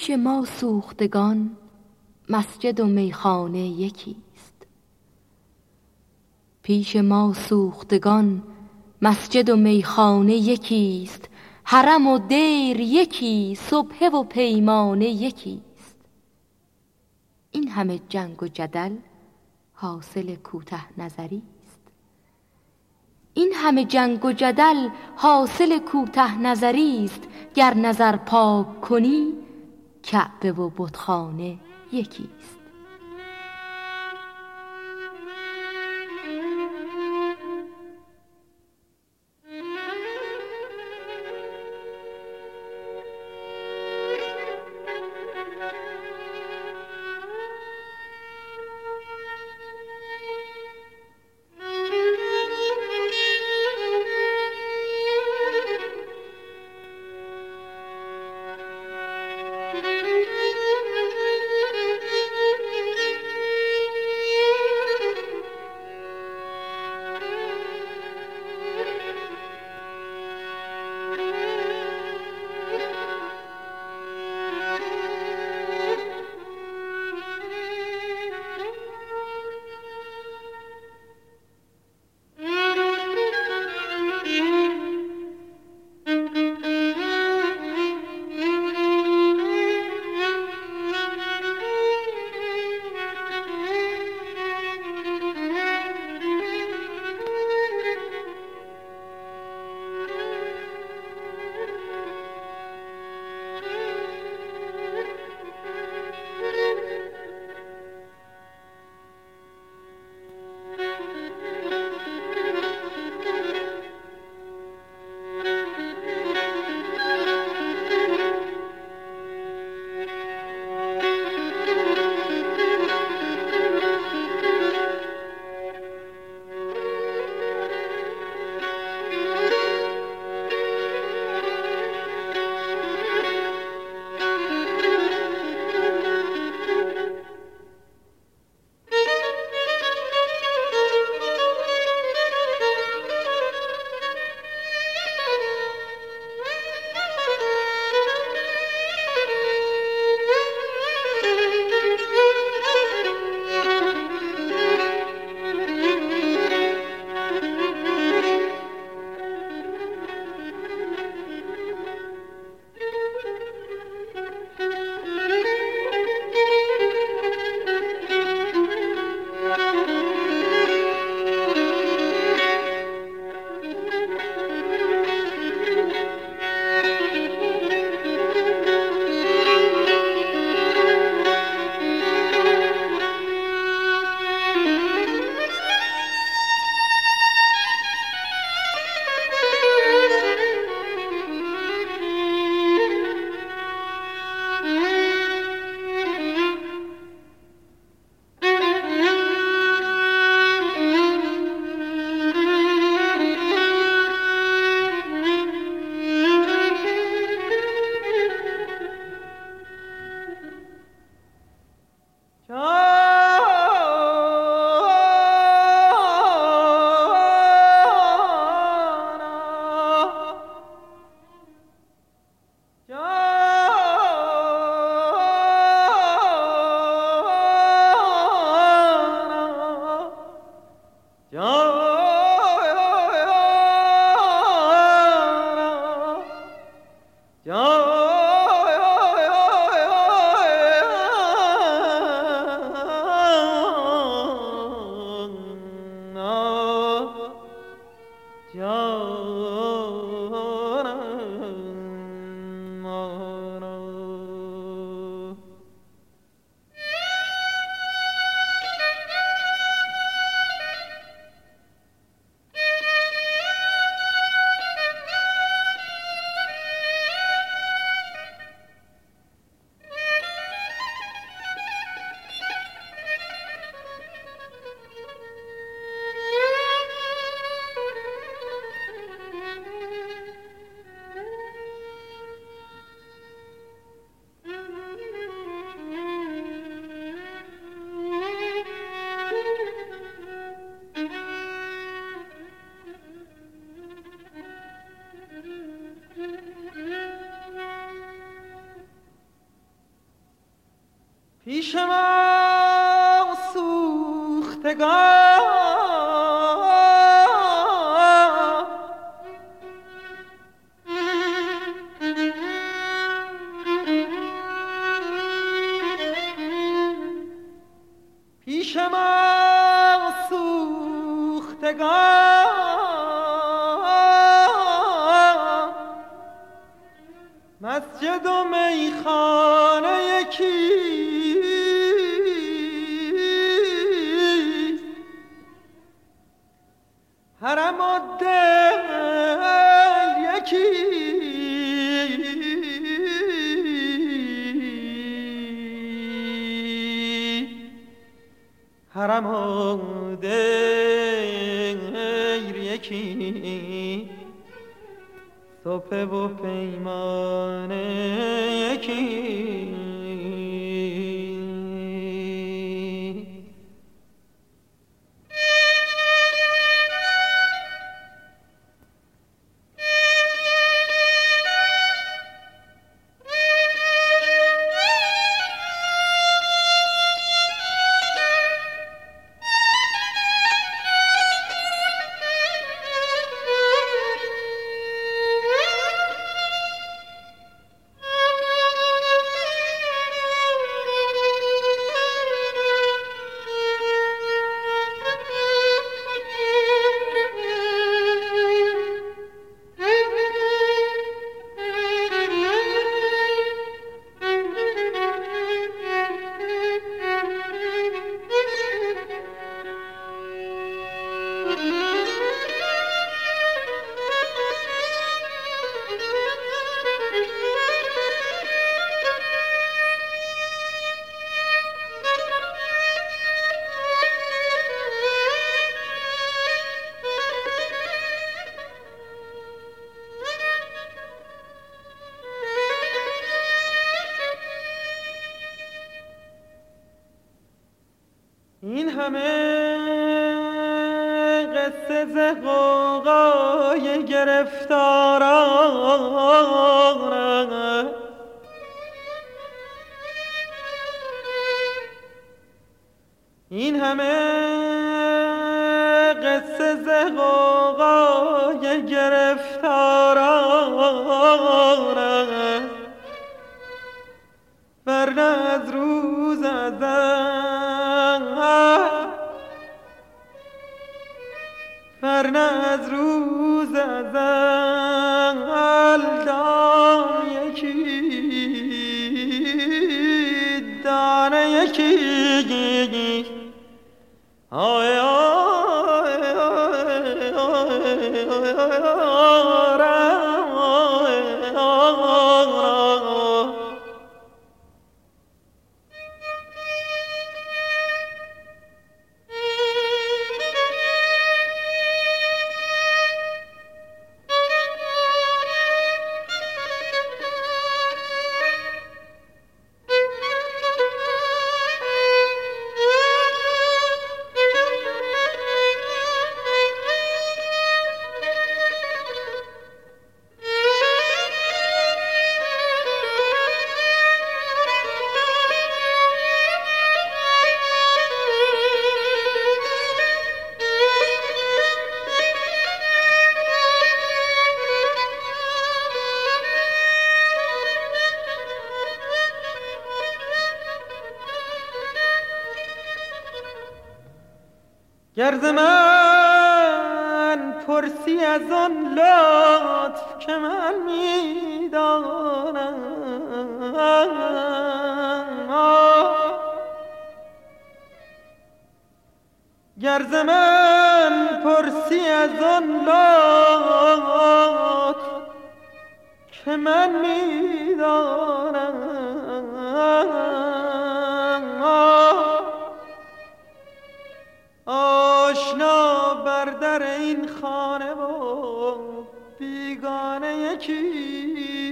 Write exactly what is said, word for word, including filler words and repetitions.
پیش ما سوختگان مسجد و میخانه یکیست. پیش ما سوختگان مسجد و میخانه یکیست. حرم و دیر یکی، سبحه و پیمانه یکیست. این همه جنگ و جدل حاصل کوته نظری است. این همه جنگ و جدل حاصل کوته نظری است. گر نظر پاک کنی کعبه و بتخانه یکیست. پیش ما سوختگان پیش ما سوختگان مسجد و میخانه یکی حرم و دل یکی حرم و دیر یکی صبح و پیمانه یکی این همه قصه ز غوغای گرفتاران این همه قصه ز غوغای گرفتاران ورنه از روز ازل ورنه از روز ازل دام یکی دانه یکی آی آی آی گر ز من پرسی از آن لطف که من میدانم گر ز من پرسی از آن لطف که من میدانم آشنا بر در این خانه و بیگانه یکی